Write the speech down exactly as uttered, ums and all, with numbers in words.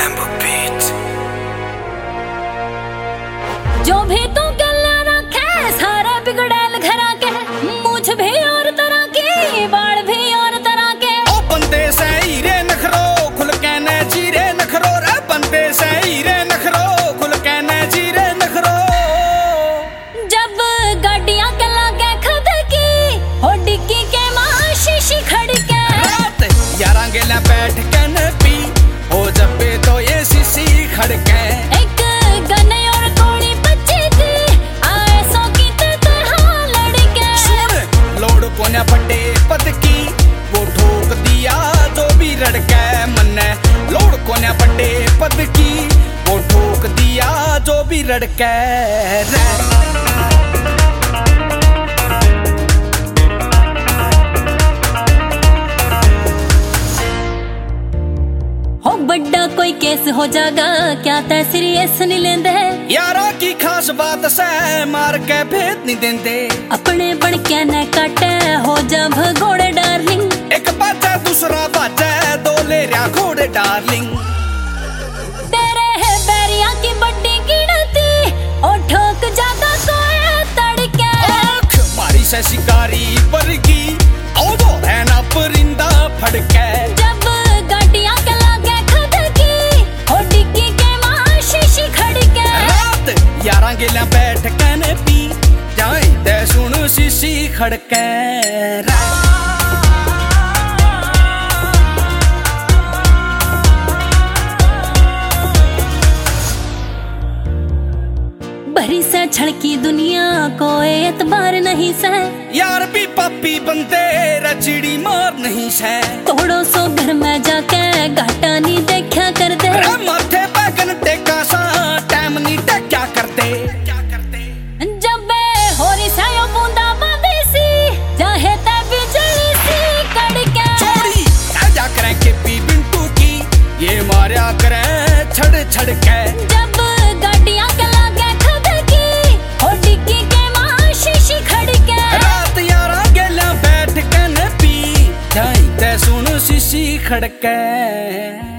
Rambo beat। जो भी तू गल्ला रखे सारे बिगड़ैल घरा के, मुझ भी और तरह की बाल भी और तरह के। ओ बंदे से हीरे नखरो खुल के न जीरे नखरो रे, बंदे से हीरे नखरो खुल के न जीरे नखरो। जब गाड़ियां के लागे खुद की हो डिक्की के मां शीशी खड़के, रात यारा गेला बैठ के न पी हो जब तो ये शीशी खड़के। एक गने और गोली बची थी आए सौ की तरह लड़के। सुन लोड कोन्या फटे पद की वो ठोक दिया जो भी रड़के मन्ने। लोड कोन्या फटे पद की वो ठोक दिया जो भी रड़के रे। बड़ा कोई केस हो जागा क्या तै सीरियस नहीं लेंदे। यारा की खास बात से मार के भेद नहीं देंदे। अपने बन के न काटे हो जा भगोड़े डार्लिंग। एक बाजा दूसरा बाजा दो ले रहा घोड़े डार्लिंग। तेरे है बैरिया की बड्डी गिनती और ठोक जागा कोई तड़के। आँख मारी से शिकारी बरगी और वो है ना परिंदा फड़के। जब गाड़ियां के लागे खुद की हो डिक्की के मां शीशी खड़के। रात यारा गेला बैठ के न पी जाए दे सुन शीशी खड़के रा। भरी से छड़की दुनिया कोई एतबार नहीं से। यार भी पापी बंदे रचिड़ी मार नहीं से। तोड़ो सो घर में जाके घाटा नहीं देखा कर दे। माथे पे घंटे का सा टाइम नहीं क्या करते क्या करते। जब होरी सायो बूंदा बांधी सी चाहे ते बिजली सी कड़के। छोड़ी जा करें के पी बिंटू की ये मारा करें छड़ छड़ के। जब गाड़ियां के लागे खुद की हो डिक्की के मां शीशी खड़के। रात यारा गेला बैठ के न पी जाई ते सुन शीशी खड़के।